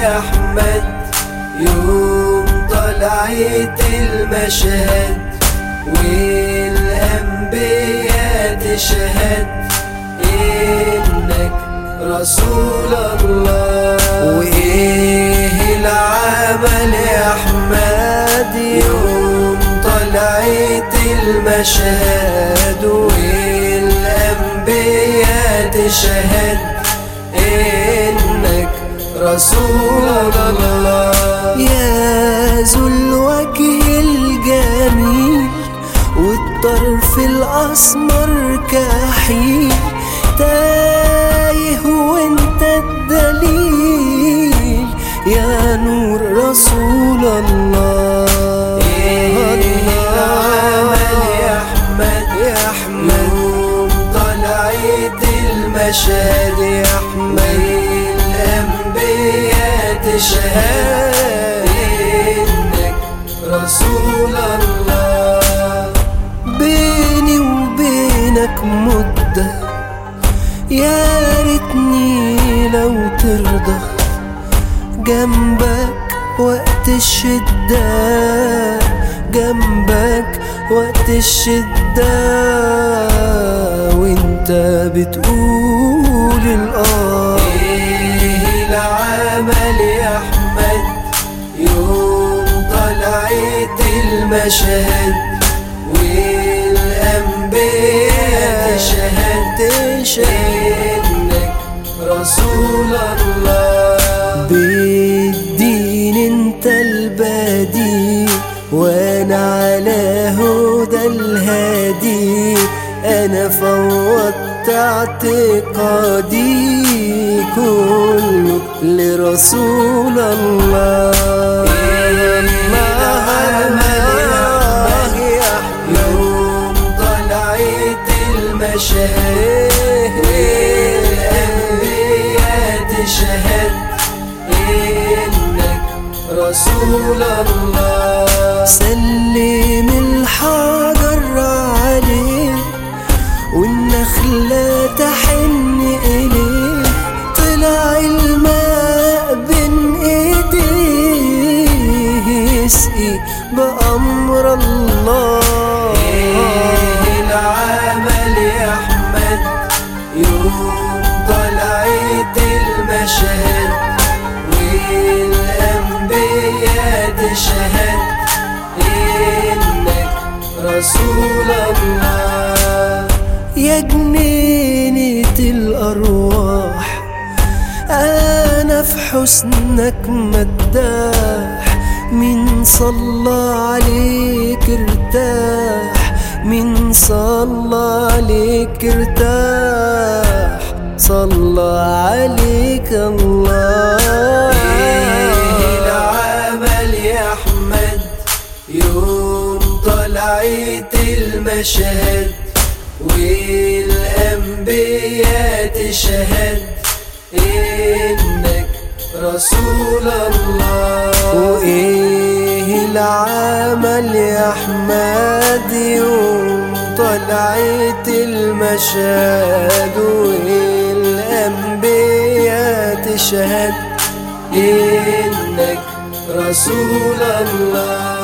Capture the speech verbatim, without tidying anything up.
يا أحمد يوم طلعت المشهد والأنبياء تشهد إنك رسول الله. وإيه العمل يا أحمد يوم طلعت المشهد والأنبياء تشهد إنك رسول الله. يا ذو الوجه الجميل والطرف الأسمر كحيل، تايه وانت الدليل يا نور رسول الله. إيه العمل يا أحمد يا أحمد يوم طلعت المشهد يا أحمد الأنبياء تشهد إنك رسول الله. بيني وبينك مدة يا ريتني لو ترضى، جنبك وقت الشدة جنبك وقت الشدة وانت بتقول الآه. إيه العمل يا أحمد يوم طلعت المشهد والأنبياء تشهد إنك رسول الله. بالدين انت البديل وانا على هدى الهادي، انا فوضت اعتقادي كله لرسول الله. إيه العمل يا أحمد يوم طلعت المشهد والأنبياء تشهد إنك رسول الله. سلم الحجر عليه والنخلة تحن إليه، طلع الماء بين إيديه يسقي بأمر الله. إيه العمل يا أحمد يوم طلعت المشهد والأنبياء تشهد إنك رسول الله. يا جنينة الأرواح أنا في حسنك مداح، مين صلى عليك ارتاح مين صلى عليك ارتاح صلى عليك الله. إيه العمل يا أحمد يوم طلعت المشهد والأنبياء تشهد إنك رسول الله. وإيه العمل يا أحمد يوم طلعت المشهد والأنبياء تشهد إنك رسول الله.